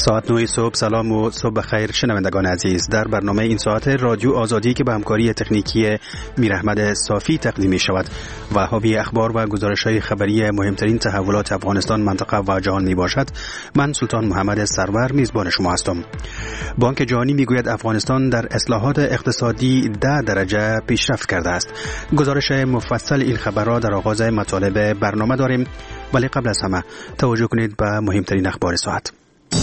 ساعت 9 صبح. سلام و صبح بخیر شنوندگان عزیز. در برنامه این ساعت رادیو آزادی که به همکاری تکنیکی میراحمد صافی تقدیم می شود و حاوی اخبار و گزارش‌های خبری مهمترین تحولات افغانستان، منطقه و جهان می باشد. من سلطان محمد سرور میزبان شما هستم. بانک جهانی می گوید افغانستان در اصلاحات اقتصادی 10 درجه پیشرفت کرده است. گزارش مفصل این خبر را در آغاز مطالب برنامه داریم، ولی قبل از همه توجه کنید به مهمترین اخبار ساعت.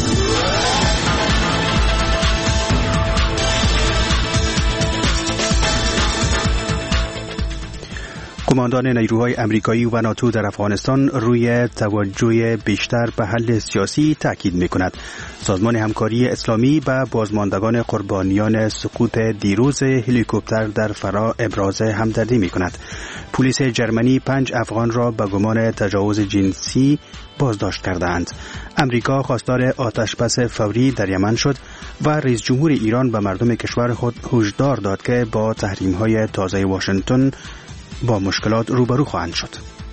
قماندان نیروهای امریکایی و ناتو در افغانستان روی توجه بیشتر به حل سیاسی تاکید می‌کند. سازمان همکاری اسلامی به بازماندگان قربانیان سقوط دیروز هلیکوپتر در فرا ابراز همدردی می‌کند. پلیس جرمنی 5 افغان را به گمان تجاوز جنسی بازداشت کردند. امریکا خواستار آتشبس فوری در یمن شد و رئیس جمهور ایران به مردم کشور خود هشدار داد که با تحریم‌های تازه واشنگتن با مشکلات روبرو خواهند شد.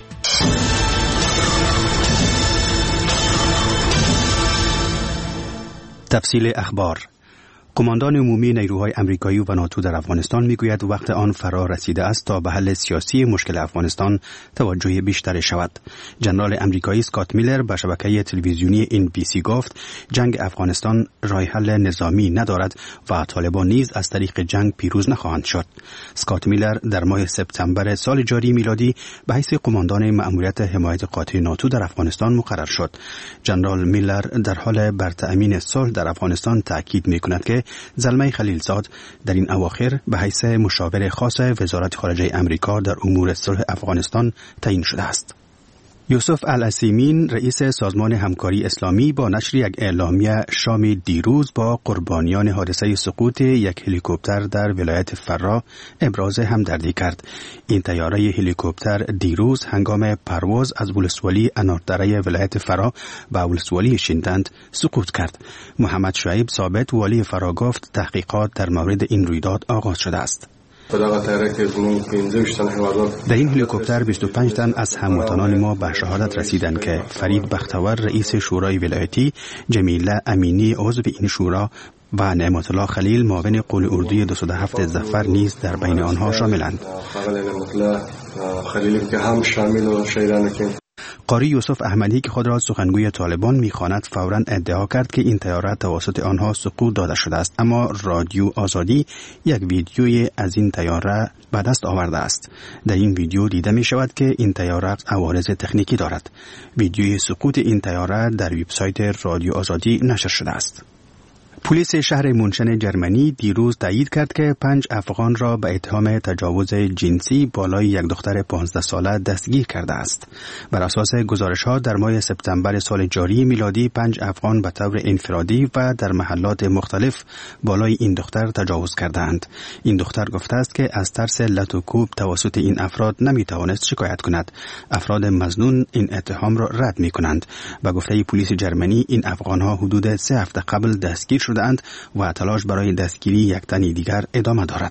تفصیل اخبار. قماندان عمومی نیروهای امریکایی و ناتو در افغانستان میگوید وقت آن فرا رسیده است تا به حل سیاسی مشکل افغانستان توجه بیشتری شود. جنرال امریکایی اسکات میلر به شبکه تلویزیونی NBC گفت جنگ افغانستان راه حل نظامی ندارد و طالبان نیز از طریق جنگ پیروز نخواهند شد. اسکات میلر در ماه سپتامبر سال جاری میلادی به حیث قماندان مأموریت حمایت قاطع ناتو در افغانستان مقرر شد. جنرال میلر در حال بر تأمین صلح در افغانستان تاکید میکند که زلمه خلیلزاد در این اواخر به حیث مشاور خاص وزارت خارجه امریکا در امور صلح افغانستان تعیین شده است. یوسف العثیمین رئیس سازمان همکاری اسلامی با نشر یک اعلامیه شام دیروز با قربانیان حادثه سقوط یک هلیکوپتر در ولایت فرا ابراز همدردی کرد. این طیاره هلیکوپتر دیروز هنگام پرواز از ولسوالی اناردره ولایت فرا به ولسوالی شیندند سقوط کرد. محمد شعیب ثابت والی فرا گفت تحقیقات در مورد این رویداد آغاز شده است. در این هلیکوپتر 25 تن از هموطنان ما به شهادت رسیدند که فرید بختور رئیس شورای ولایتی، جمیله امینی عضو این شورا و نعمت الله خلیل معاون قول اردوی 207 ظفر نیز در بین آنها شاملند. قاری یوسف احمدی که خود را سخنگوی طالبان می‌خواند فوراً ادعا کرد که این طیاره توسط آنها سقوط داده شده است، اما رادیو آزادی یک ویدیوی از این طیاره به دست آورده است. در این ویدیو دیده می شود که این طیاره عوارض تکنیکی دارد. ویدیوی سقوط این طیاره در وبسایت رادیو آزادی نشر شده است. پلیس شهر مونشن جرمنی دیروز تایید کرد که 5 افغان را به اتهام تجاوز جنسی بالای یک دختر 15 ساله دستگیر کرده است. بر اساس گزارش‌ها در ماه سپتامبر سال جاری میلادی 5 افغان به طور انفرادی و در محلات مختلف بالای این دختر تجاوز کردند. این دختر گفته است که از ترس لط و کوب توسط این افراد نمی‌توانست شکایت کند. افراد مظنون این اتهام را رد می‌کنند. به گفته پلیس جرمنی این افغان‌ها حدود 3 هفته قبل دستگیر شدند و تلاش برای دستگیری یک تن دیگر ادامه دارد.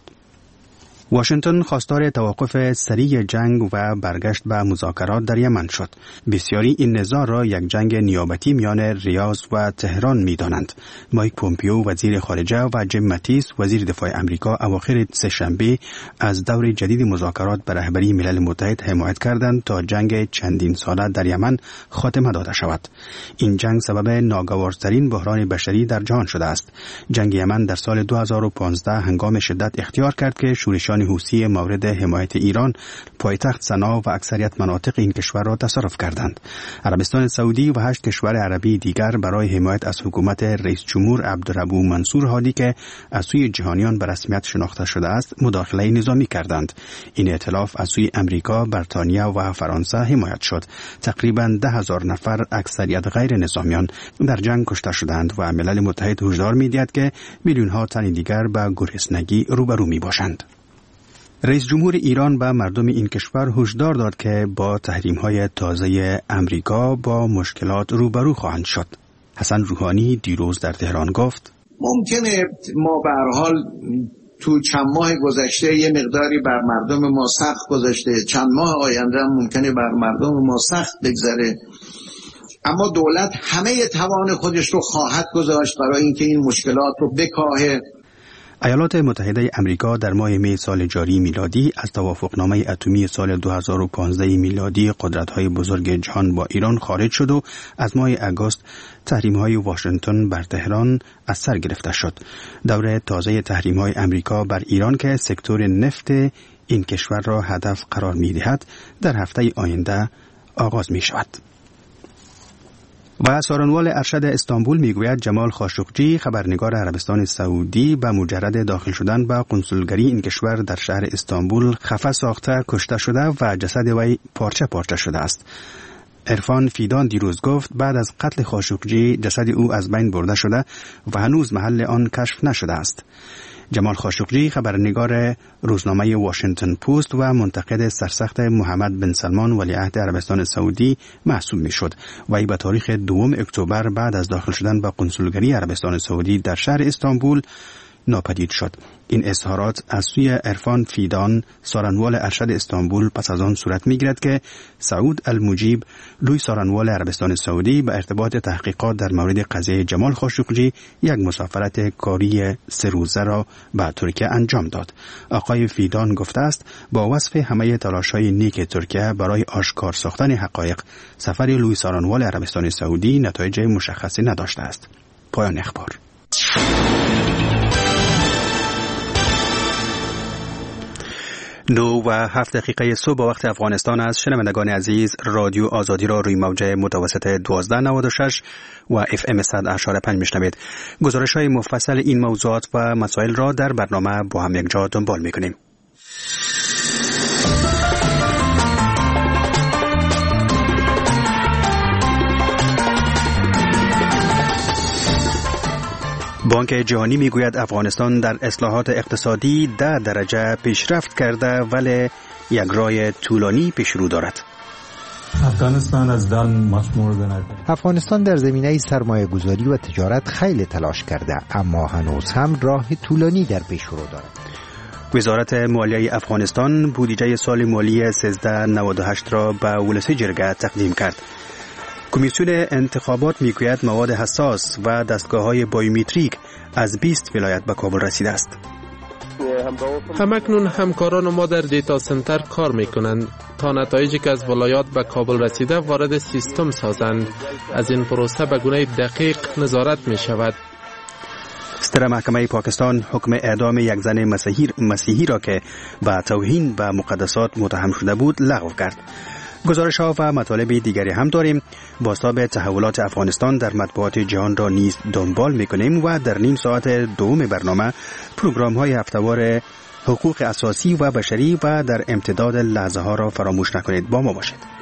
واشنگتن خواستار توقف سریع جنگ و برگشت به مذاکرات در یمن شد. بسیاری این نزاع را یک جنگ نیابتی میان ریاض و تهران می‌دانند. مایک پومپیو وزیر خارجه و جیم ماتیس وزیر دفاع امریکا اواخر سه‌شنبه از دور جدید مذاکرات به رهبری ملل متحد حمایت کردند تا جنگ چندین ساله در یمن خاتمه داده شود. این جنگ سبب ناگوارترین بحران بشری در جهان شده است. جنگ یمن در سال 2015 هنگام شدت اختیار کرد که شورشیان حوثی مورد حمایت ایران پایتخت سنا و اکثریت مناطق این کشور را تصرف کردند. عربستان سعودی و 8 کشور عربی دیگر برای حمایت از حکومت رئیس جمهور عبدالربو منصور هادی که از سوی جهانیان به رسمیت شناخته شده است مداخله نظامی کردند. این ائتلاف از سوی امریکا، بریتانیا و فرانسه حمایت شد. تقریباً 10,000 نفر اکثریت غیر نظامیان در جنگ کشته شدند و ملل متحد هشدار می‌دهد که میلیون‌ها تن دیگر به گرسنگی روبرو می‌باشند. رئیس جمهور ایران به مردم این کشور هشدار داد که با تحریم‌های تازه امریکا با مشکلات روبرو خواهند شد. حسن روحانی دیروز در تهران گفت ممکنه ما به هر حال تو چند ماه گذشته یه مقداری بر مردم ما سخت گذشته، چند ماه آینده هم ممکنه بر مردم ما سخت بگذره. اما دولت همه توان خودش رو خواهد گذاشت برای اینکه این مشکلات رو بکاهه. ایالات متحده امریکا در ماه می سال جاری میلادی از توافقنامه اتمی سال 2015 میلادی قدرت‌های بزرگ جهان با ایران خارج شد و از ماه اگست تحریم‌های واشنگتن بر تهران از سر گرفته شد. دوره تازه تحریم‌های امریکا بر ایران که سکتور نفت این کشور را هدف قرار می‌دهد در هفته آینده آغاز می‌شود. و سارنوال ارشد استانبول میگوید جمال خاشقجی خبرنگار عربستان سعودی به مجرد داخل شدن به قنسولگری این کشور در شهر استانبول خفه ساخته کشته شده و جسد وی پارچه پارچه شده است. عرفان فیدان دیروز گفت بعد از قتل خاشقجی جسد او از بین برده شده و هنوز محل آن کشف نشده است. جمال خاشقجی خبرنگار روزنامه واشنگتن پست و منتقد سرسخت محمد بن سلمان ولیعهد عربستان سعودی محسوب میشد. وی به تاریخ 2 اکتبر بعد از داخل شدن به قنسولگری عربستان سعودی در شهر استانبول ناپدید شد. این اظهارات از سوی عرفان فیدان سارنوال ارشد استانبول پس از آن صورت میگیرد که سعود المجیب لوی سارنوال عربستان سعودی به ارتباط تحقیقات در مورد قضیه جمال خاشقجی یک مسافرت کاری 3 روزه را به ترکیه انجام داد. آقای فیدان گفته است با وصف همه تلاش‌های نیک ترکیه برای آشکار ساختن حقایق سفر لوی سارنوال عربستان سعودی نتایج مشخصی نداشته است. پایان اخبار. 9:07 صبح با وقت افغانستان است. شنوندگان عزیز، رادیو آزادی را روی موج متوسط 1296 و FM 100.5 میشنوید. گزارش‌های مفصل این موضوعات و مسائل را در برنامه با هم یک جا دنبال می‌کنیم. بانک جهانی میگوید افغانستان در اصلاحات اقتصادی 10 درجه پیشرفت کرده ولی یک راه طولانی پیش رو دارد. افغانستان در زمینه سرمایه گذاری و تجارت خیلی تلاش کرده اما هنوز هم راه طولانی در پیش رو دارد. وزارت مالیه افغانستان بودجه سال مالی 1398 را به ولسی جرگه تقدیم کرد. کمیسیون انتخابات میگوید مواد حساس و دستگاه‌های بایومتریک از 20 ولایت به کابل رسیده است. همکنون همکاران ما در دیتا سنتر کار میکنند تا نتایجی که از ولایات به کابل رسیده وارد سیستم سازند. از این پروسه به گونه دقیق نظارت می شود. ستر محکمه پاکستان حکم اعدام یک زن مسیحی را که به توهین به مقدسات متهم شده بود لغو کرد. گزارش ها و مطالب دیگری هم داریم. بازتاب تحولات افغانستان در مطبوعات جهان را نیز دنبال میکنیم و در نیم ساعت دوم برنامه پروگرام های هفته‌وار حقوق اساسی و بشری و در امتداد لحظه ها را فراموش نکنید. با ما باشید.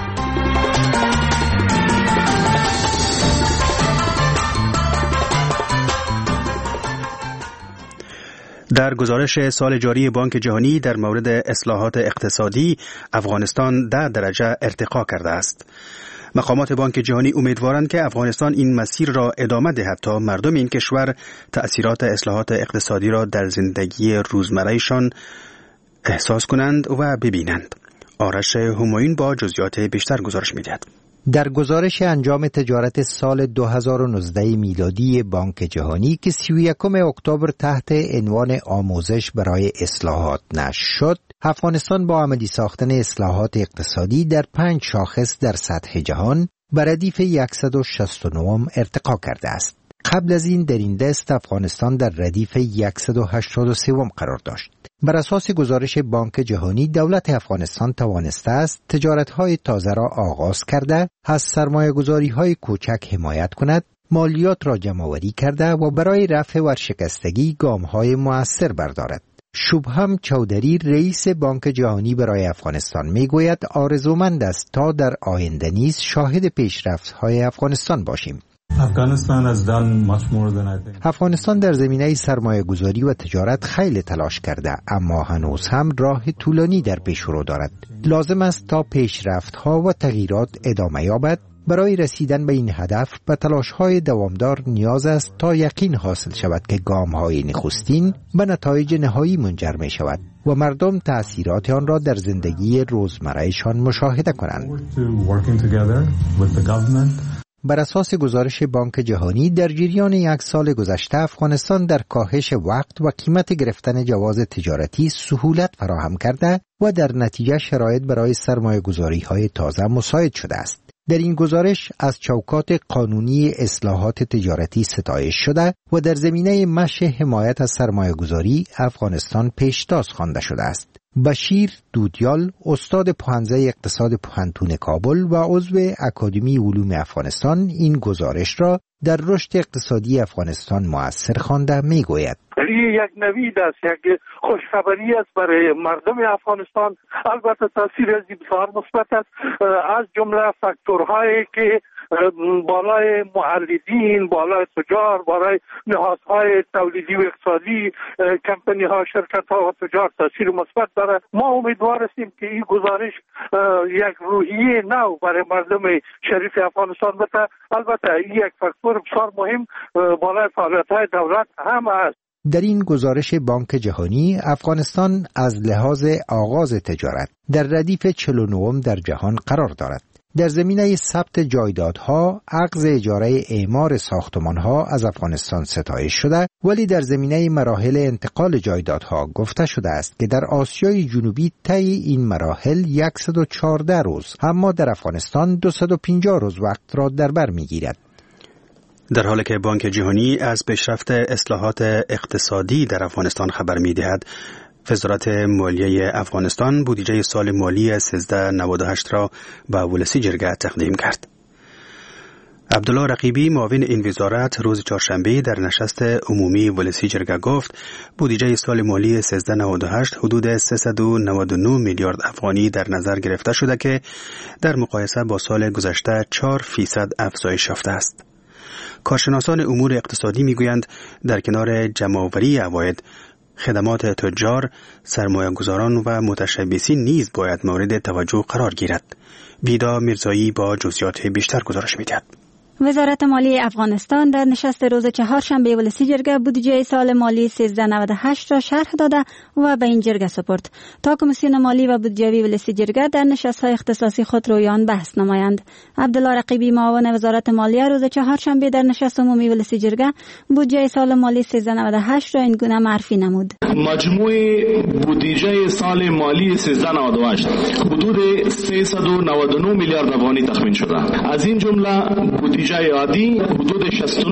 در گزارش سال جاری بانک جهانی در مورد اصلاحات اقتصادی افغانستان 10 درجه ارتقا کرده است. مقامات بانک جهانی امیدوارند که افغانستان این مسیر را ادامه دهد تا مردم این کشور تأثیرات اصلاحات اقتصادی را در زندگی روزمرهشان احساس کنند و ببینند. آرش همایون با جزئیات بیشتر گزارش می‌دهد. در گزارش انجام تجارت سال 2019 میلادی بانک جهانی که 31 اکتبر تحت عنوان آموزش برای اصلاحات نشر شد، افغانستان با عملی ساختن اصلاحات اقتصادی در 5 شاخص در سطح جهان به ردیف 169 ارتقا کرده است. قبل از این در این دست افغانستان در ردیف 183 قرار داشت. بر اساس گزارش بانک جهانی دولت افغانستان توانسته است تجارت‌های تازه را آغاز کرده، از سرمایه‌گذاری‌های کوچک حمایت کند، مالیات را جمع‌آوری کرده و برای رفع ورشکستگی گام‌های مؤثر بردارد. شبهم چودری رئیس بانک جهانی برای افغانستان میگوید آرزومند است تا در آینده نیز شاهد پیشرفت‌های افغانستان باشیم. افغانستان در زمینه سرمایه گذاری و تجارت خیلی تلاش کرده اما هنوز هم راه طولانی در پیش رو دارد. لازم است تا پیشرفت‌ها و تغییرات ادامه یابد. برای رسیدن به این هدف به تلاش‌های دوامدار نیاز است تا یقین حاصل شود که گام‌های نخستین به نتایج نهایی منجر می شود. و مردم تأثیرات آن را در زندگی روزمرهشان مشاهده کنند. بر اساس گزارش بانک جهانی در جریان یک سال گذشته افغانستان در کاهش وقت و قیمت گرفتن جواز تجارتی سهولت فراهم کرده و در نتیجه شرایط برای سرمایه‌گذاری‌های تازه مساعد شده است. در این گزارش از چوکات قانونی اصلاحات تجارتی ستایش شده و در زمینه مشی حمایت از سرمایه‌گذاری افغانستان پیشتاز خوانده شده است. بشیر دودیال، استاد پوهنځی اقتصاد پوهنتون کابل و عضو اکادمی علوم افغانستان، این گزارش را در رشد اقتصادی افغانستان مؤثر خوانده میگوید: یک نوید است، یک خوشخبری است برای مردم افغانستان. البته تاثیر از بسیار مثبت است، از جمله فاکتورهایی که بالای مولدین، بالای تجار، بالای نهادهای تولیدی و اقتصادی، کمپانی ها، شرکت ها و تجار تاثیر مثبت دارد. ما امیدوار هستیم که این گزارش یک روحیه نو برای مردم شریف افغانستان بده. البته این یک فاکتور بسیار مهم بالای فعالیت های دولت هم است. در این گزارش بانک جهانی افغانستان از لحاظ آغاز تجارت در ردیف 49 در جهان قرار دارد. در زمینه ثبت جایدادها، عقد اجاره اعمار ساختمانها از افغانستان ستایش شده، ولی در زمینه مراحل انتقال جایدادها گفته شده است که در آسیای جنوبی طی این مراحل 114 روز، اما در افغانستان 250 روز وقت را در بر می‌گیرد. در حالی که بانک جهانی از پیشرفت اصلاحات اقتصادی در افغانستان خبر می‌دهد، وزارت مالیه افغانستان بودجه سال مالی 1398 را به ولسی جرگه تقدیم کرد. عبدالله رقیبی، معاون این وزارت، روز چهارشنبه در نشست عمومی ولسی جرگه گفت بودجه سال مالی 1398 حدود 399 میلیارد افغانی در نظر گرفته شده که در مقایسه با سال گذشته 4% افزایش یافته است. کارشناسان امور اقتصادی میگویند در کنار جمع‌آوری عواید، خدمات تجار، سرمایه‌گذاران و متشبثین نیز باید مورد توجه قرار گیرد. ویدا میرزایی با جزئیات بیشتر گزارش می‌دهد. وزارت مالی افغانستان در نشست روز چهارشنبه ولسی جرگه بودجه سال مالی 1398 را شرح داده و به این جرگه سپرد تا کمیسیون مالی و بودجوی ولسی جرگه در نشست‌های اختصاصی خود روی آن بحث نمایند. عبدالله رقیبی، معاون وزارت مالیه، روز چهارشنبه در نشست عمومی ولسی جرگه بودجه سال مالی 1398 را این گونه معرفی نمود: مجموع بودجه سال مالی 1398 حدود 399 میلیارد افغانی تخمین شده. از این جمله بودجه عادی حدود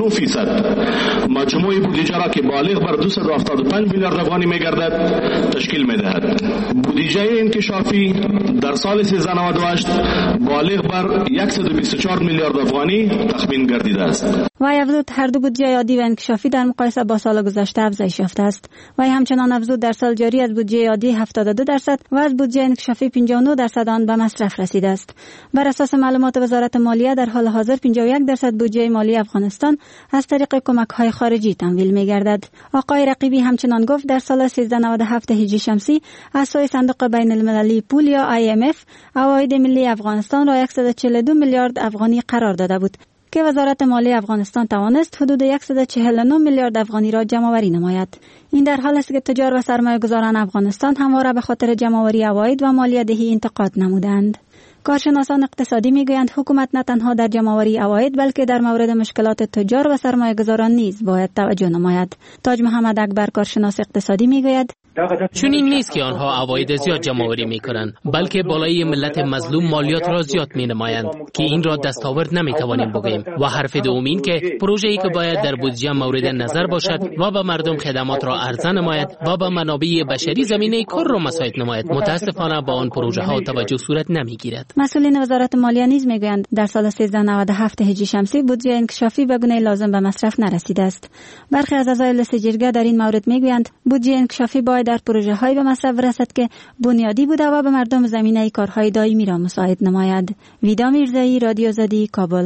69%، مجموع بودجه را که بالغ بر 275 میلیارد افغانی میگردد تشکیل میدهد. بودجه انکشافی در سال 1398 بالغ بر 124 میلیارد افغانی تخمین گردیده است. وی افزود هر دو بودجه عادی و انکشافی در مقایسه با سال گذشته افزایش یافته است. وی همچنان افزود در سال جاری از بودجه عادی 72% و از بودجه انکشافی 59% آن به مصرف رسیده است. بر اساس معلومات وزارت مالیه در حال حاضر 51% بودجه مالی افغانستان از طریق کمک‌های خارجی تمویل می‌گردد. آقای رقیبی همچنان گفت در سال 1397 هجری شمسی از سوی صندوق بین‌المللی پول یا IMF عواید ملی افغانستان را 142 میلیارد افغانی قرار داده بود که وزارت مالی افغانستان توانست حدود 149 میلیارد افغانی را جمع‌آوری نماید. این در حالی است که تجار و سرمایه‌گذاران افغانستان همواره به خاطر جمع‌آوری عواید و مالیه دهی انتقاد نمودند. کارشناسان اقتصادی میگویند حکومت نه تنها در جمع‌آوری عواید بلکه در مورد مشکلات تجار و سرمایه‌گذاران نیز باید توجه نماید. تاج محمد اکبر، کارشناس اقتصادی، میگوید چون این نیست که آنها عواید زیاد جمع‌آوری می‌کنند، بلکه بالای ملت مظلوم مالیات را زیاد می‌نمایند که این را دستاورد نمی‌توانیم بگوییم. و حرف دوم این که پروژه‌ای که باید در بودجه مورد نظر باشد و به مردم خدمات را عرضه نماید و به منابع بشری زمینه کار را مساعد نماید، متاسفانه با آن پروژه‌ها توجه صورت نمی‌گیرد. مسئولین وزارت مالیه نیز میگویند در سال 1397 هجری شمسی بودجه انکشافی به گونه لازم به مصرف نرسیده است. برخی از اعضای لجنه جرگه در این مورد میگویند بودجه انکشافی باید در پروژه‌های به مصرف برسد که بنیادی بوده و به مردم زمینه کارهای دائمی را مساعد نماید. ویدا میرزایی، رادیو زدی، کابل.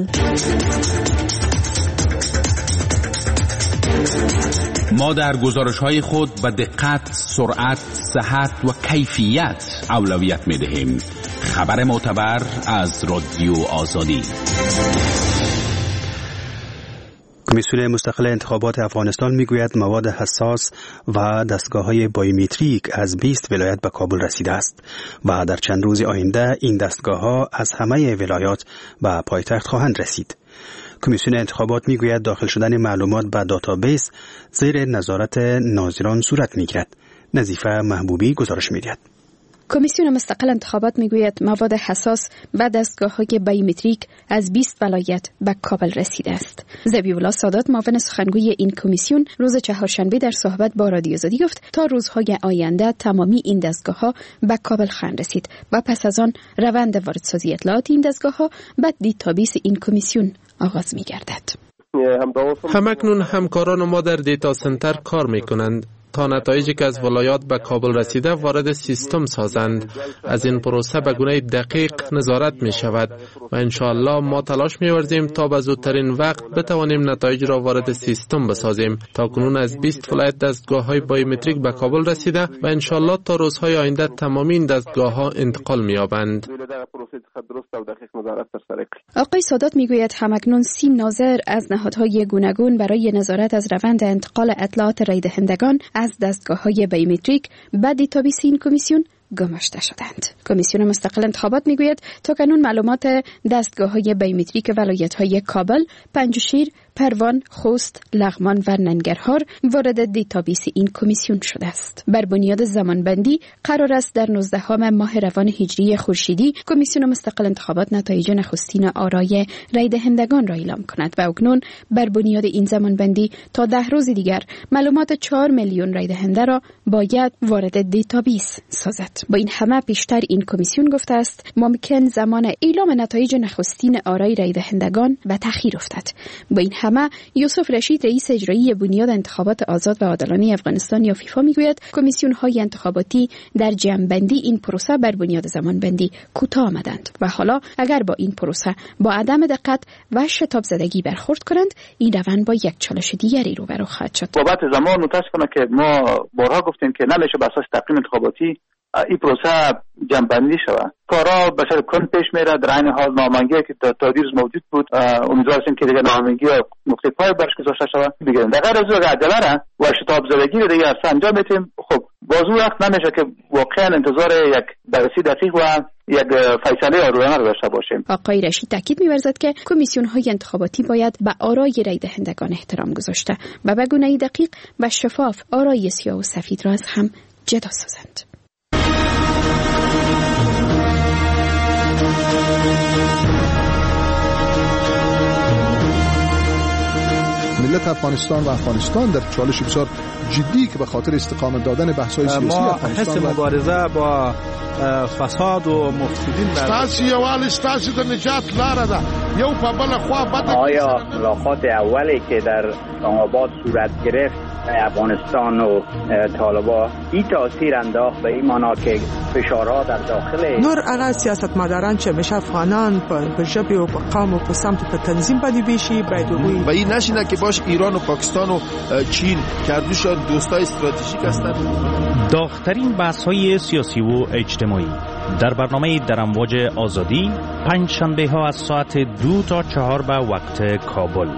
ما در گزارش‌های خود به دقت، سرعت، صحت و کیفیت اولویت می‌دهیم. خبر معتبر از رادیو آزادی. کمیسیون مستقل انتخابات افغانستان میگوید مواد حساس و دستگاه‌های بایومتریک از 20 ولایت به کابل رسیده است و در چند روز آینده این دستگاه‌ها از همه ولایات به پایتخت خواهند رسید. کمیسیون انتخابات میگوید داخل شدن معلومات به دیتابیس زیر نظارت ناظران صورت میگیرد. نظیفه محبوبی گزارش میدهد. کمیسیون مستقل انتخابات میگوید مواد حساس و دستگاه‌های بایومتریک از 20 ولایت به کابل رسیده است. ذبیح‌الله سادات معاون سخنگوی این کمیسیون روز چهارشنبه در صحبت با رادیو آزادی گفت تا روزهای آینده تمامی این دستگاه‌ها به کابل خواهند رسید و پس از آن روند واردسازی اطلاعات این دستگاه‌ها به دیتابیس این کمیسیون آغاز می‌گردد. همکنون همکاران ما در دیتا سنتر کار می‌کنند تا نتایجی که از ولایات به کابل رسیده وارد سیستم سازند. از این پروسه به گونه دقیق نظارت می شود و انشاءالله ما تلاش می ورزیم تا به زودترین وقت بتوانیم نتایج را وارد سیستم بسازیم. تا کنون از 20 ولایت دستگاه های بایومتریک به کابل رسیده و انشاءالله تا روزهای آینده تمامی این دستگاه ها انتقال می یابند. آقای سادات می گوید همکنون 30 ناظر از نهادهای گوناگون برای نظارت از روند انتقال اطلاعات رای دهندگان از دستگاه‌های بایومتریک به دیتابیس این کمیسیون گماشته شدند. کمیسیون مستقل انتخابات میگوید تاکنون معلومات دستگاه‌های بایومتریک ولایت‌های کابل، پنجشیر، پروان، خوست، لغمان و ننگرهار وارد دیتابیس این کمیسیون شده است. بر بنیاد زمانبندی قرار است در 19 ماه روان هجری خورشیدی کمیسیون مستقل انتخابات نتایج نخستین آرای رای دهندگان را اعلام کند و اکنون بر بنیاد این زمانبندی تا 10 روز دیگر معلومات 4 میلیون رای دهنده را باید وارد دیتابیس سازد. با این همه پیشتر این کمیسیون گفته است ممکن زمان اعلام نتایج نخستین آرای رای دهندگان به تأخیر افتد. با این همه یوسف رشید رئیس اجرایی بنیاد انتخابات آزاد و عادلانه افغانستان یا فیفا میگوید کمیسیون های انتخاباتی در جمع‌بندی این پروسه بر بنیاد زمانبندی کوتاه آمدند و حالا اگر با این پروسه با عدم دقت و شتاب زدگی برخورد کنند این روند با یک چالش دیگری روبرو خواهد شد. بابت زمان متاسفانه که ما بارها گفتیم که نمیشه بر اساس تقویم انتخاباتی این پروسه جمع‌بندی شود. کارا به صورت کند پیش میره. در این حال نامنگی که تا دیروز موجود بود امیدوار هستیم که دیگه نامنگی نقطه پای برش گذاشته شود. دیگه در غیر از عجله و شتاب زدگی رو دیگه اصلا انجام میدیم. خب بازو وقت نمیشه که واقعا انتظار یک بررسی دقیق و یک فیصله آرایانه داشته باشیم. آقای رشید تاکید می‌ورزد که کمیسیون‌های انتخاباتی باید به آرای رای دهندگان احترام گذاشته و به گونه‌ای دقیق و شفاف آرای سیاه و سفید را از هم جدا سازند. ملت افغانستان و افغانستان در چالش بسیار جدی که به خاطر استقامت دادن بحث‌های سیاسی افغانستان ما حس مبارزه با فساد و مفسدین ستاسو یوال ستاسو د نجات لاره ده یو په بل خوا بد. آیا ملاقات اولی که در اسلام آباد صورت گرفت افغانستان و طالبان این تاثیر انداخت به این معنا که فشارها در داخل نور علی سیاستمداران چه میشه افغانان په ژبه او په قوم او په سمت په تنظیم باندې بشي باید وي و این نشینه که باش ایران و پاکستان و چین کردوشان دوستای استراتژیک هستند. داغ‌ترین بحث‌های سیاسی و اجتماعی در برنامه در امواج آزادی پنج شنبه ها از ساعت 2 تا 4 به وقت کابل.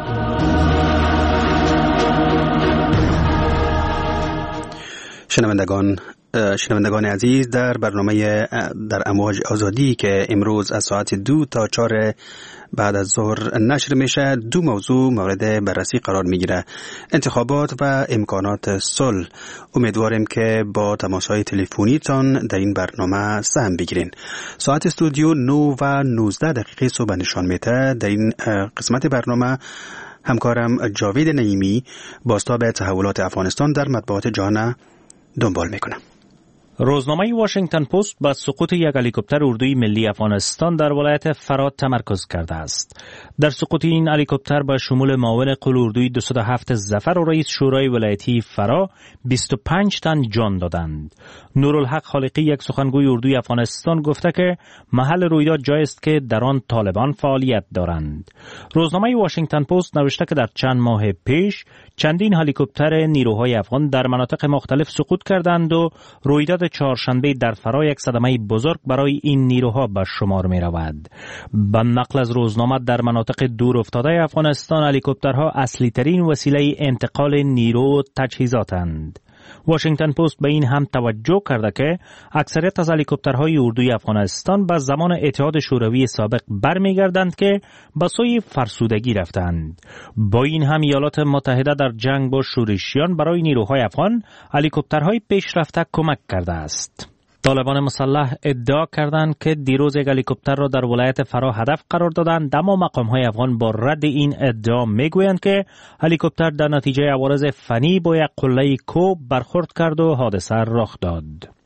شنوندگان عزیز، در برنامه در امواج آزادی که امروز از ساعت 2 تا 4 بعد از ظهر نشر میشه، دو موضوع مورد بررسی قرار میگیره: انتخابات و امکانات صلح. امیدواریم که با تماسهای تلفنیتان در این برنامه سهم بگیرین. ساعت استودیو 9 و 19 دقیقه صبح نشان میده. در این قسمت برنامه همکارم جاوید نعیمی بازتاب تحولات افغانستان در مطبوعات جهان دنبال میکنه. روزنامه واشنگتن پست با سقوط یک هلیکوپتر اردوی ملی افغانستان در ولایت فرات تمرکز کرده است. در سقوط این هلیکوپتر با شمول معاون قول اردوی 207 ظفر و رئیس شورای ولایتی فرا 25 تن جان دادند. نورالحق خالقی، یک سخنگوی اردوی افغانستان، گفته که محل رویداد جایی است که در آن طالبان فعالیت دارند. روزنامه واشنگتن پست نوشته که در چند ماه پیش چندین هلیکوپتر نیروهای افغان در مناطق مختلف سقوط کردند و رویداد چهارشنبه در فرا یک صدمه بزرگ برای این نیروها به شمار می رود. به نقل از روزنامه در مناطق دور افتاده افغانستان هلیکوپترها اصلی ترین وسیله انتقال نیرو و تجهیزاتند. واشنگتن پست به این هم توجه کرده که اکثریت از هلیکوپترهای اردوی افغانستان به زمان اتحاد شوروی سابق برمیگردند که به سوی فرسودگی رفتند. با این هم ایالات متحده در جنگ با شورشیان برای نیروهای افغان هلیکوپترهای پیشرفته کمک کرده است. طالبان مسلح ادعا کردند که دیروز یک هلیکوپتر را در ولایت فرا هدف قرار دادند، اما مقام‌های افغان با رد این ادعا میگویند که هلیکوپتر در نتیجه عوارض فنی با یک قله کوه برخورد کرد و حادثه رخ داد.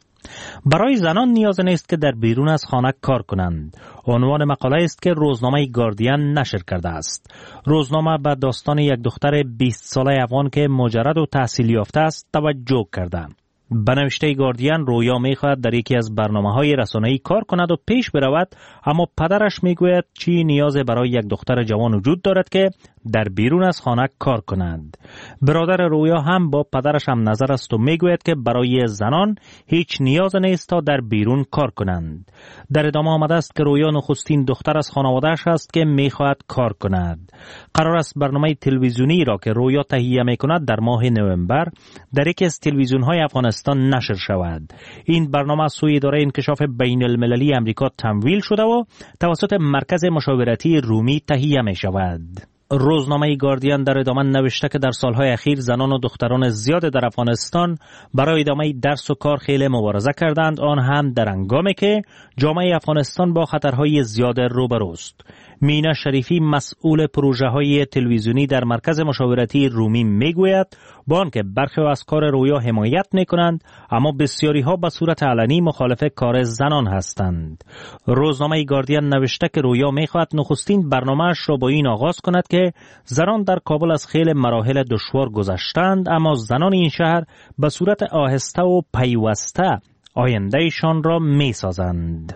برای زنان نیاز نیست که در بیرون از خانه کار کنند. عنوان مقاله است که روزنامه گاردین نشر کرده است. روزنامه به داستان یک دختر 20 ساله افغان که مجرد و تحصیل یافته است توجه کرده. به نوشته گاردین رویا می‌خواهد در یکی از برنامه‌های رسانه‌ای کار کند و پیش برود، اما پدرش میگوید چی نیاز برای یک دختر جوان وجود دارد که در بیرون از خانه کار کند. برادر رویا هم با پدرش هم نظر است و میگوید که برای زنان هیچ نیاز نیست تا در بیرون کار کنند. در ادامه آمده است که رویا نخستین دختر از خانواده‌اش است که میخواهد کار کند. قرار است برنامه تلویزیونی را که رویا تهیه میکند در ماه نوامبر در یکی از تلویزیون‌های افغانستان نشر شود. این برنامه از سوی اداره انکشاف بین المللی امریکا تمویل شده و توسط مرکز مشاورتی رومی تهیه می شود. روزنامه گاردین در ادامه نوشته که در سالهای اخیر زنان و دختران زیاد در افغانستان برای ادامه درس و کار خیلی مبارزه کردند، آن هم در هنگامی که جامعه افغانستان با خطرهای زیاد روبروست. مینا شریفی مسئول پروژه های تلویزیونی در مرکز مشاورتی رومی میگوید با آنکه برخی از کار رویا حمایت میکنند، اما بسیاری ها به صورت علنی مخالف کار زنان هستند. روزنامه گاردین نوشته که رویا میخواهد نخستین برنامه‌اش را با این آغاز کند که زنان در کابل از خیلی مراحل دشوار گذشتند، اما زنان این شهر به صورت آهسته و پیوسته آیندهشان را میسازند.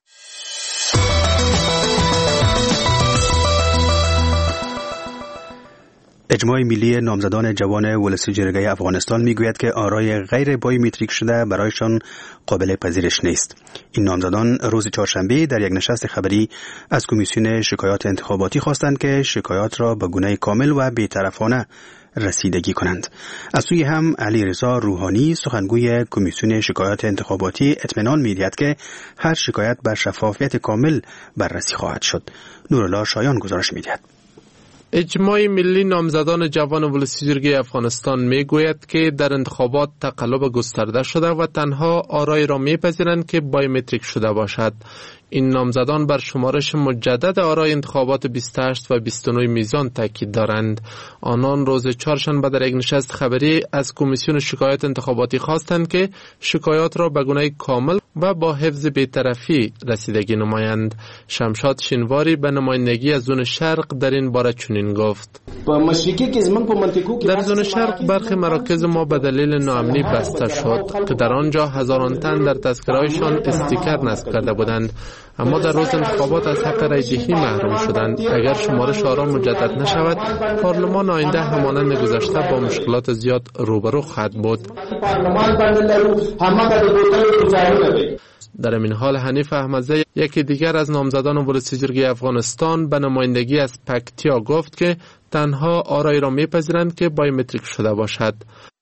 اجماع ملی نامزدان جوان ولسی جرگه افغانستان میگوید که آرای غیر بایومتریک شده برایشان قابل پذیرش نیست. این نامزدان روز چهارشنبه در یک نشست خبری از کمیسیون شکایات انتخاباتی خواستند که شکایات را به گونه کامل و بی‌طرفانه رسیدگی کنند. از سوی هم علی رضا روحانی سخنگوی کمیسیون شکایات انتخاباتی اطمینان می‌دهد که هر شکایت بر شفافیت کامل بررسی خواهد شد. نورالله شایان گزارش می‌دهد. اجماع ملی نامزدان جوان ولسی جرگه افغانستان میگوید که در انتخابات تقلب گسترده شده و تنها آرای را میپذیرند که بایومتریک شده باشد. این نامزدان بر شمارش مجدد آرای انتخابات 28 و 29 میزان تاکید دارند. آنان روز چهارشنبه در یک نشست خبری از کمیسیون شکایات انتخاباتی خواستند که شکایات را به گونه کامل و با حفظ بی‌طرفی رسیدگی نمایند. شمشاد شینواری به نمایندگی از زون شرق در این باره چنین گفت: در زون شرق برخی مراکز ما به دلیل ناامنی بسته شد که در آنجا هزاران تن در تذکره‌هایشان استیکر نصب کرده بودند، اما در روز انتخابات از حق رایدهی محروم شدند. اگر شمارش آرا مجدد نشود، پارلمان آینده همانند گذشته با مشکلات زیاد روبرو خواهد بود. در این حال حنیف احمدزی یکی دیگر از نامزدان ولسی جرگه افغانستان به نمایندگی از پکتیا گفت که تنها آرای را میپذیرند که بایومتریک شده باشد.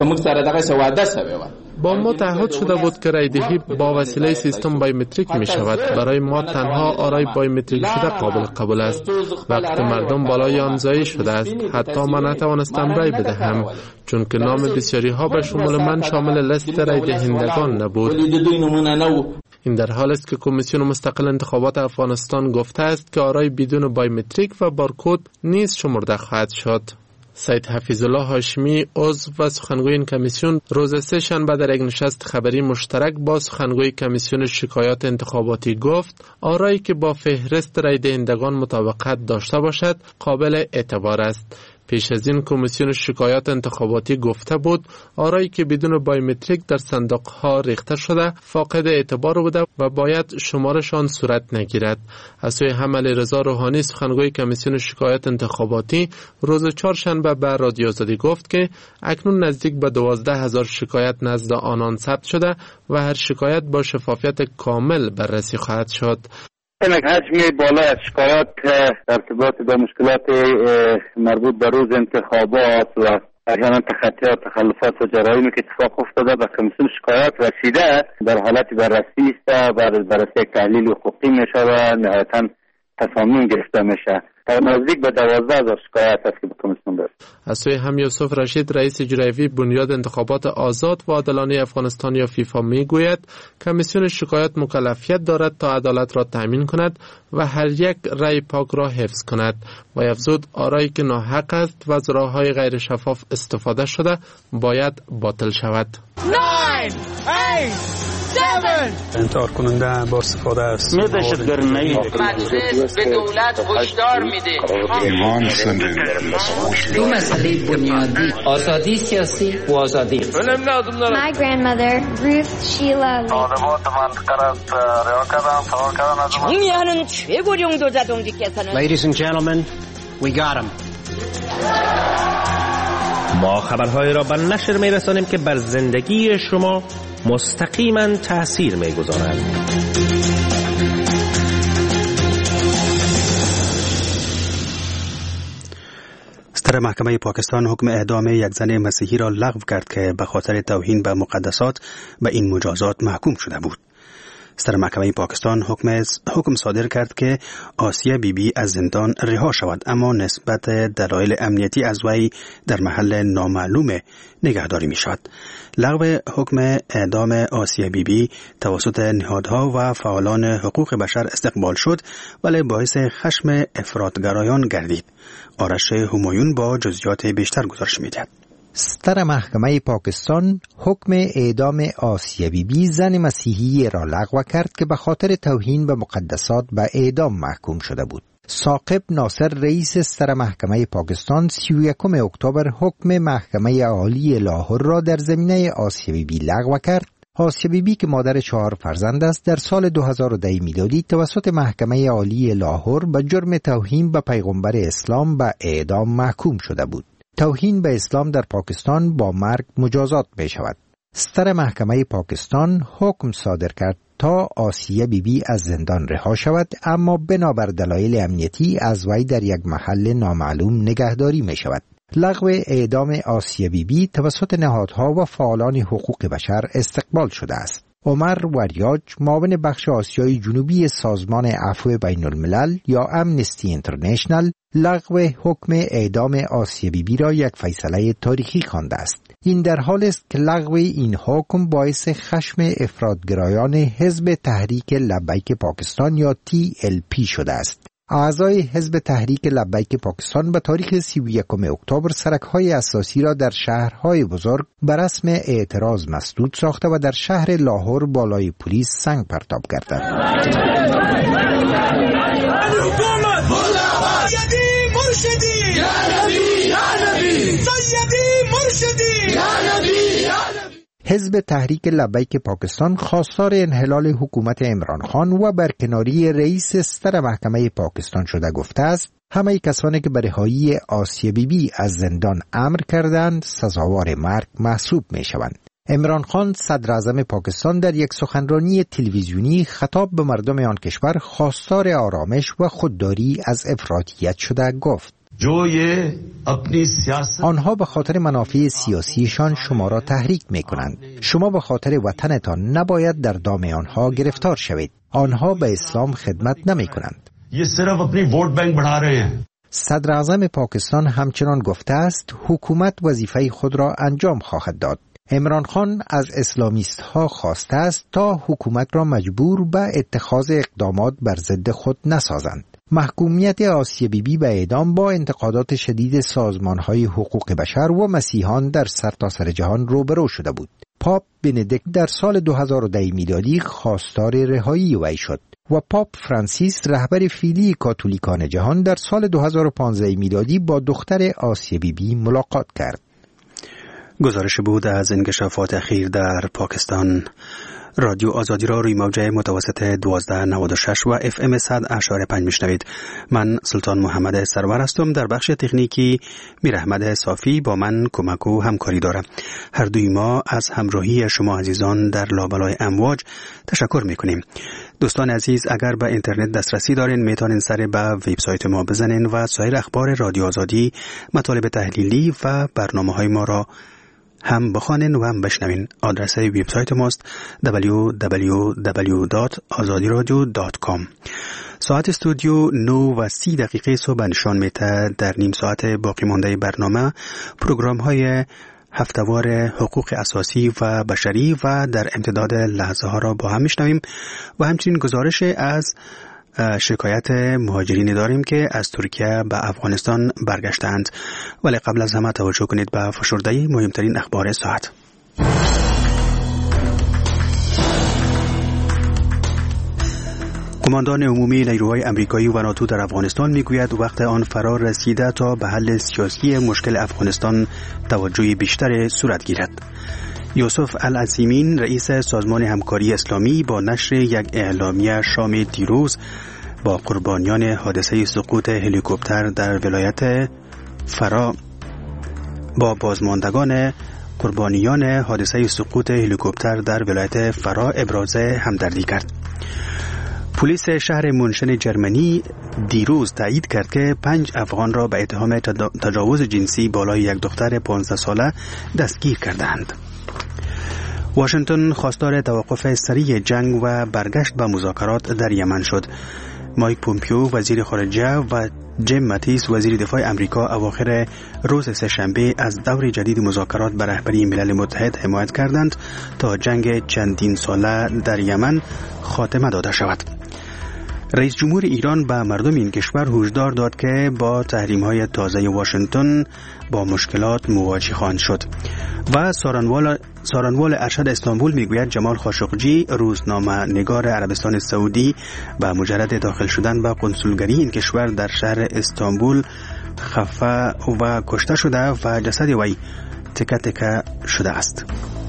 با ما تعهد شده بود که رایدهی با وسیله سیستم بایومتریک می شود. برای ما تنها آرای بایومتریک شده قابل قبول است. وقت مردم بالای آن ضایع شده است. حتی من نتوانستم رای بدهم چون که نام بسیاری ها به شمول من شامل لیست رای دهندگان نبود. این در حال است که کمیسیون مستقل انتخابات افغانستان گفته است که آرای بدون بایومتریک و بارکد نیز شمرده خواهد شد. سید حفیظالله هاشمی عضو و سخنگوی این کمیسیون روز سه شنبه در یک نشست خبری مشترک با سخنگوی کمیسیون شکایات انتخاباتی گفت آرایی که با فهرست رای دهندگان مطابقت داشته باشد قابل اعتبار است. پیش از این کمیسیون شکایات انتخاباتی گفته بود آرایی که بدون بایومتریک در صندوق‌ها ریخته شده فاقد اعتبار بوده و باید شمارشان صورت نگیرد. از سوی هم علیرضا روحانی سخنگوی کمیسیون شکایات انتخاباتی روز چهارشنبه به رادیو آزادی گفت که اکنون نزدیک به 12,000 شکایت نزد آنان ثبت شده و هر شکایت با شفافیت کامل بررسی خواهد شد. این حجم بالا از شکایات در ارتباط با مشکلات مربوط به روز انتخابات و احیانا تخطیات، تخلفات و جرایمی که اتفاق افتاده به کمیسیون شکایات رسیده در حالت بررسی است. بعد از بررسی تحلیل حقوقی میشه و نهایتا تصامیم گرفته میشه. نزدیک به 12,000 شکایت است که به کمیسیون برسید. از سوی هم یوسف رشید رئیس اجرایی بنیاد انتخابات آزاد و عادلانه افغانستان یا فیفا میگوید کمیسیون شکایات مکلفیت دارد تا عدالت را تامین کند و هر یک رأی پاک را حفظ کند و افزود آرایی که ناحق است و از راه‌های غیر شفاف استفاده شده باید باطل شود. 9 8 7 انتحار کننده با استفاده است. دهشتگرانه مجلس به دولت هشدار میده. دو مسئله بنیادی آزادی سیاسی و آزادی. My grandmother Ruth Sheila 중요한 최고령도 자동직께서는 Ladies and gentlemen, we got him. ما خبرهای را به نشر می‌رسانیم که بر زندگی شما مستقیما تأثیر می‌گذارند. صدر محکمه پاکستان حکم اعدام یک زن مسیحی را لغو کرد که به خاطر توهین به مقدسات به این مجازات محکوم شده بود. صدر محکمه پاکستان حکم صادر کرد که آسیه بیبی از زندان رها شود، اما نسبت دلایل امنیتی از وی در محل نامعلوم نگهداری می شود. لغو حکم اعدام آسیه بیبی توسط نهادها و فعالان حقوق بشر استقبال شد، ولی باعث خشم افراطگرایان گردید. آرش همایون با جزئیات بیشتر گزارش می‌دهد. صدر محکمه پاکستان حکم اعدام آسیه بیبی زن مسیحی را لغو کرد که به خاطر توهین به مقدسات به اعدام محکوم شده بود. ثاقب ناصر رئیس صدر محکمه پاکستان 31 اکتبر حکم محکمه عالی لاهور را در زمینه آسیه بیبی لغو کرد. آسیه بیبی که مادر 4 فرزند است در سال 2010 میلادی توسط محکمه عالی لاهور به جرم توهین به پیغمبر اسلام به اعدام محکوم شده بود. توهین به اسلام در پاکستان با مرگ مجازات می شود. صدر محکمه پاکستان حکم صادر کرد تا آسیه بیبی از زندان رها شود، اما بنابر دلایل امنیتی از وی در یک محل نامعلوم نگهداری می شود. لغو اعدام آسیه بیبی توسط نهادها و فعالان حقوق بشر استقبال شده است. عمر وریاج معاون بخش آسیای جنوبی سازمان عفو بین الملل یا امنستی اینترنشنل لغو حکم اعدام آسیه بیبی را یک فیصله تاریخی خوانده است. این در حال است که لغو این حکم باعث خشم افراطگرایان حزب تحریک لبیک پاکستان یا TLP شده است. اعضای حزب تحریک لبیک پاکستان به تاریخ 31 اکتبر سرک‌های اساسی را در شهرهای بزرگ به رسم اعتراض مسدود ساخته و در شهر لاهور بالای پلیس سنگ پرتاب کردند. حزب تحریک لبیک پاکستان خواستار انحلال حکومت عمران خان و برکناری رئیس صدر محکمه پاکستان شده گفته است همه کسانی که به رهایی آسیه بیبی از زندان امر کردند سزاوار مرگ محسوب می شوند. عمران خان صدر اعظم پاکستان در یک سخنرانی تلویزیونی خطاب به مردم آن کشور خواستار آرامش و خودداری از افراطیت شده گفت آنها به خاطر منافع سیاسیشان شما را تحریک می کنند. شما به خاطر وطنتان نباید در دام آنها گرفتار شوید. آنها به اسلام خدمت نمی کنند. صدر اعظم پاکستان همچنان گفته است حکومت وظیفه خود را انجام خواهد داد. عمران خان از اسلامیست ها خواسته است تا حکومت را مجبور به اتخاذ اقدامات بر ضد خود نسازند. محکومیت آسیه بیبی به اعدام با انتقادات شدید سازمان‌های حقوق بشر و مسیحیان در سرتاسر جهان روبرو شده بود. پاپ بندیکت در سال 2010 میلادی خواستار رهایی وی شد. و پاپ فرانسیس رهبر فعلی کاتولیکان جهان در سال 2015 میلادی با دختر آسیه بیبی ملاقات کرد. گزارش بود از انکشافات اخیر در پاکستان. رادیو آزادی را روی موجه متوسط 1296 و FM 100.5 میشنوید. من سلطان محمد سرور هستم. در بخش تکنیکی میر احمد صافی با من کمک و همکاری دارم. هر دوی ما از همراهی شما عزیزان در لابلای امواج تشکر میکنیم. دوستان عزیز، اگر به اینترنت دسترسی دارین میتونین سر به وبسایت ما بزنین و سایر اخبار رادیو آزادی، مطالب تحلیلی و برنامه‌های ما را هم بخوانین و هم بشنوین. آدرس وبسایت ماست www.azadiradio.com. ساعت استودیو 9:30 صبح نشان میده. در نیم ساعت باقی مانده برنامه پروگرام های هفتهوار حقوق اساسی و بشری و در امتداد لحظه ها را با هم میشنویم و همچنین گزارش از شکایت مهاجرین داریم که از ترکیه به افغانستان برگشتند. ولی قبل از همه توجه کنید به فشرده مهمترین اخبار ساعت. قماندان عمومی نیروهای امریکایی و ناتو در افغانستان میگوید وقت آن فرا رسیده تا به حل سیاسی مشکل افغانستان توجه بیشتر صورت گیرد. یوسف العظیمین رئیس سازمان همکاری اسلامی با نشر یک اعلامیه شام دیروز با قربانیان حادثه سقوط هلیکوپتر در ولایت فرا با بازماندگان قربانیان حادثه سقوط هلیکوپتر در ولایت فرا ابراز همدردی کرد. پلیس شهر مونشن جرمنی دیروز تایید کرد که 5 افغان را به اتهام تجاوز جنسی بالای یک دختر 15 ساله دستگیر کردند. واشنگتن خواستار توقف سریع جنگ و برگشت به مذاکرات در یمن شد. مایک پومپیو وزیر خارجه و جیم ماتیس وزیر دفاع امریکا اواخر روز سه‌شنبه از دور جدید مذاکرات به رهبری ملل متحد حمایت کردند تا جنگ چندین ساله در یمن خاتمه داده شود. رئیس جمهور ایران به مردم این کشور هشدار داد که با تحریم‌های تازه واشنگتن با مشکلات مواجه خواهند شد. و سارنوال ارشد استانبول میگوید جمال خاشقجی روزنامه نگار عربستان سعودی با مجرد داخل شدن به قنصلگری این کشور در شهر استانبول خفه و کشته شده و جسد وی تکه تکه شده است.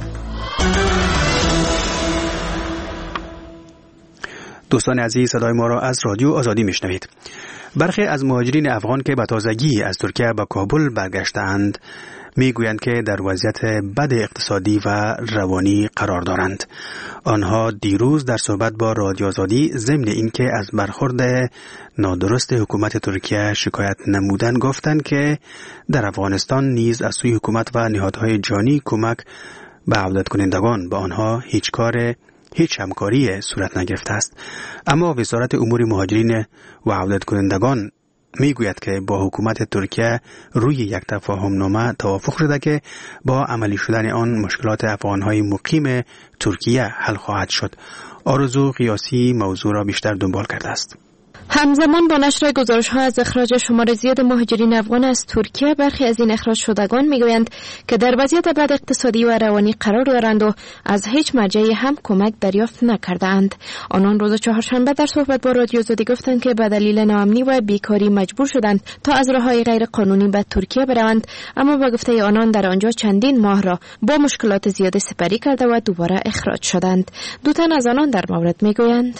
دوستان عزیز، صدای ما را از رادیو آزادی میشنوید. برخی از مهاجرین افغان که به تازگی از ترکیه به کابل برگشتند میگویند که در وضعیت بد اقتصادی و روانی قرار دارند. آنها دیروز در صحبت با رادیو آزادی ضمن اینکه از برخورد نادرست حکومت ترکیه شکایت نمودند گفتند که در افغانستان نیز از سوی حکومت و نهادهای جهانی کمک به عودت کنندگان به آنها هیچ همکاری صورت نگرفته است. اما وزارت امور مهاجرین و عودت کنندگان میگوید که با حکومت ترکیه روی یک تفاهمنامه توافق شده که با عملی شدن آن مشکلات افغانهای مقیم ترکیه حل خواهد شد. آرزو قیاسی موضوع را بیشتر دنبال کرده است. همزمان با نشر گزارش‌ها از اخراج شمار زیاد مهاجرین افغان از ترکیه، برخی از این اخراج شدگان میگویند که در وضعیت بد اقتصادی و روانی قرار دارند و از هیچ مرجعی هم کمک دریافت نکرده‌اند. آنان روز چهارشنبه در صحبت با رادیو آزادی گفتند که به دلیل ناامنی و بیکاری مجبور شدند تا از راه‌های غیر قانونی به ترکیه بروند، اما به گفته آنان در آنجا چندین ماه را با مشکلات زیاد سپری کرده و دوباره اخراج شدند. دو تن از آنان در مورد میگویند: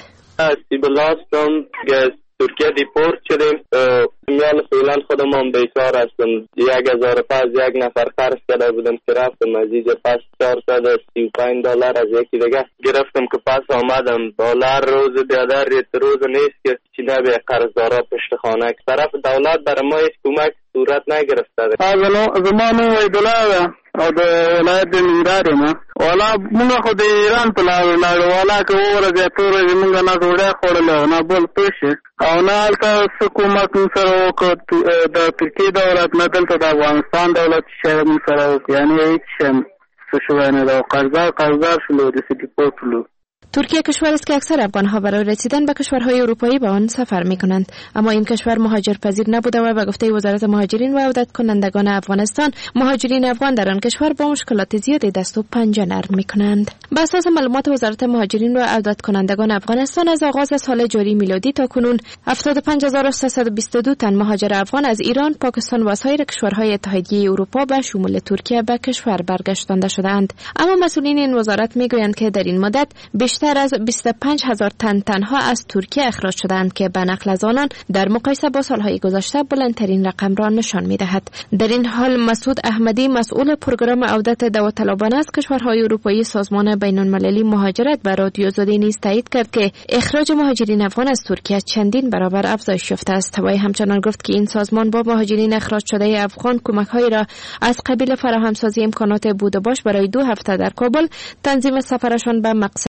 ترکیه دیپورت شدیم. میان فعلا خودمان بیکار هستم. 1000 پس یک نفر خرج کرده بودم که رفتم عزیز، پس $435 از یکی دیگه گرفتم که پس آمدم. دلار روز دیگر روز نیست که چیزی به قرضدارا پشت خانه که طرف دولت برای ما هیچ کمک صورت نگرفته. زمان ویدولا او د ولایت د ننګرهار ما والا موږ خو د ایران په لاړو والا که ورځې ټول موږ نه ډوډۍ خوړله نه بل پېښې او نه هلته څه کومک موږ سره وکړ د ترکیې دولت نه دلته د افغانستان دولت شی موږ سره وکړ، یعنې هېڅ شی څه شوی نه ده. قرضدار شولو، داسې ډیپورټ شولو. ترکیه کشوری است که اکثر افغان‌ها برای رسیدن به کشورهای اروپایی به آن سفر می‌کنند، اما این کشور مهاجرپذیر نبوده و به گفته وزارت مهاجرین و عودت کنندگان افغانستان، مهاجرین افغان در آن کشور با مشکلات زیادی دست و پنجه نرم می‌کنند. بر اساس معلومات وزارت مهاجرین و عودت کنندگان افغانستان، از آغاز سال جاری میلادی تا کنون 75322 تن مهاجر افغان از ایران، پاکستان و سایر کشورهای اتحادیه اروپا به شمول ترکیه به کشور برگشتانده شدند. اما مسئولین این وزارت میگویند که در این مدت بیشتر از 25000 تن تنها از ترکیه اخراج شدند که به نقل از آنان در مقایسه با سالهای گذشته بلندترین رقم را نشان میدهد. در این حال مسعود احمدی، مسئول پروگرام عودت داوطلبانه از کشورهای اروپایی سازمان بین‌المللی مهاجرت، به رادیو آزادی نیز تایید کرد که اخراج مهاجرین افغان از ترکیه چندین برابر افزایش یافته است. وی همچنان گفت که این سازمان با مهاجرین اخراج شده افغان کمک‌هایی را از قبیل فراهمسازی امکانات بود و باش برای 2 هفته در کابل، تنظیم سفرشان به مقصد